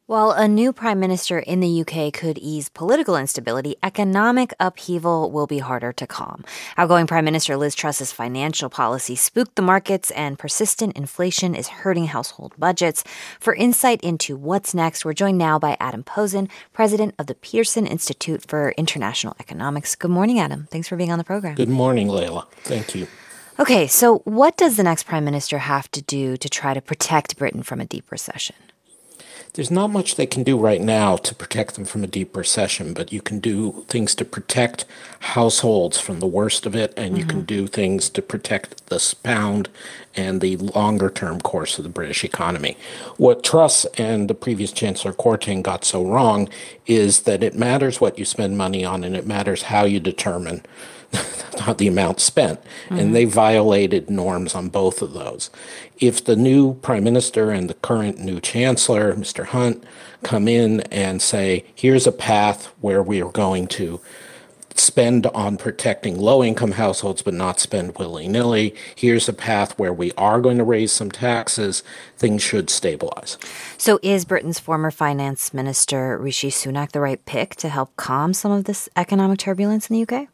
While a new prime minister in the UK could ease political instability, economic upheaval will be harder to calm. Outgoing Prime Minister Liz Truss's financial policy spooked the markets, and persistent inflation is hurting household budgets. For insight into what's next, we're joined now by Adam Posen, president of the Peterson Institute for International Economics. Good morning, Adam. Thanks for being on the program. Good morning, Layla. Thank you. Okay, so what does the next prime minister have to do to try to protect Britain from a deep recession? There's not much they can do right now to protect them from a deep recession, but you can do things to protect households from the worst of it, and you can do things to protect the pound and the longer-term course of the British economy. What Truss and the previous Chancellor Courting got so wrong is that it matters what you spend money on, and it matters how you determine the amount spent, and they violated norms on both of those. If the new prime minister and the current new chancellor, Mr. Hunt, come in and say, here's a path where we are going to spend on protecting low-income households but not spend willy-nilly, here's a path where we are going to raise some taxes, things should stabilize. So is Britain's former finance minister Rishi Sunak the right pick to help calm some of this economic turbulence in the UK?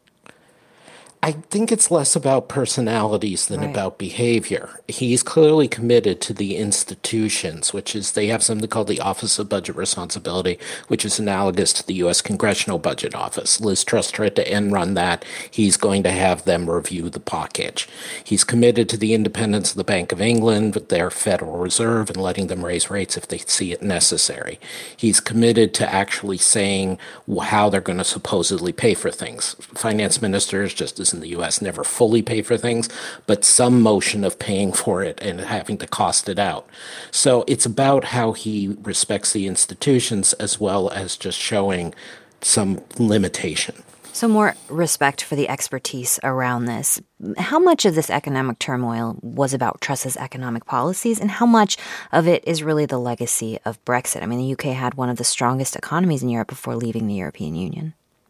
I think it's less about personalities than about behavior. He's clearly committed to the institutions, which is they have something called the Office of Budget Responsibility, which is analogous to the U.S. Congressional Budget Office. Liz Truss tried to end run that. He's going to have them review the package. He's committed to the independence of the Bank of England with their Federal Reserve and letting them raise rates if they see it necessary. He's committed to actually saying how they're going to supposedly pay for things. Finance ministers, just as in the U.S., never fully pay for things, but some motion of paying for it and having to cost it out. So it's about how he respects the institutions as well as just showing some limitation. So more respect for the expertise around this. How much of this economic turmoil was about Truss's economic policies, and how much of it is really the legacy of Brexit? I mean, the UK had one of the strongest economies in Europe before leaving the European Union.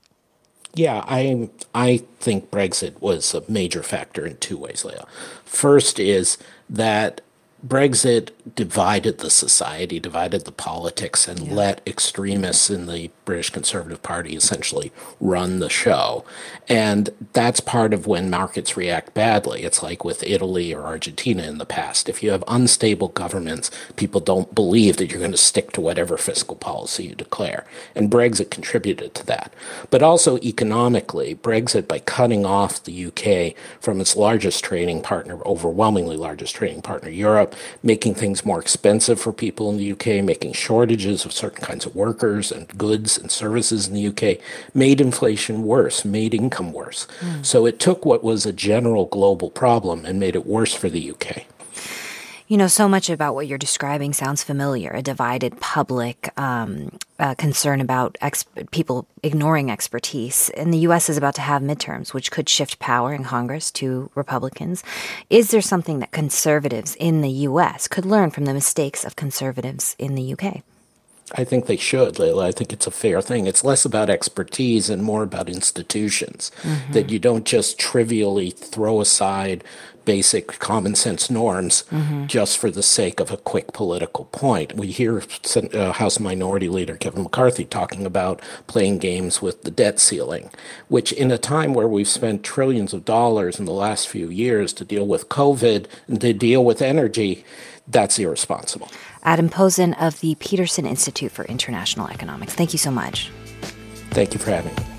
Yeah, I think Brexit was a major factor in two ways, Leah. First is that Brexit divided the society, divided the politics, and let extremists in the British Conservative Party essentially run the show. And that's part of when markets react badly. It's like with Italy or Argentina in the past. If you have unstable governments, people don't believe that you're going to stick to whatever fiscal policy you declare. And Brexit contributed to that. But also economically, Brexit, by cutting off the UK from its largest trading partner, overwhelmingly largest trading partner, Europe, making things more expensive for people in the UK, making shortages of certain kinds of workers and goods and services in the UK, made inflation worse, made income worse. So it took what was a general global problem and made it worse for the UK. You know, so much about what you're describing sounds familiar, a divided public, concern about people ignoring expertise. And the U.S. is about to have midterms, which could shift power in Congress to Republicans. Is there something that conservatives in the U.S. could learn from the mistakes of conservatives in the U.K.? I think they should, Layla. I think it's a fair thing. It's less about expertise and more about institutions, that you don't just trivially throw aside basic common sense norms just for the sake of a quick political point. We hear House Minority Leader Kevin McCarthy talking about playing games with the debt ceiling, which in a time where we've spent trillions of dollars in the last few years to deal with COVID and to deal with energy, that's irresponsible. Adam Posen of the Peterson Institute for International Economics. Thank you so much. Thank you for having me.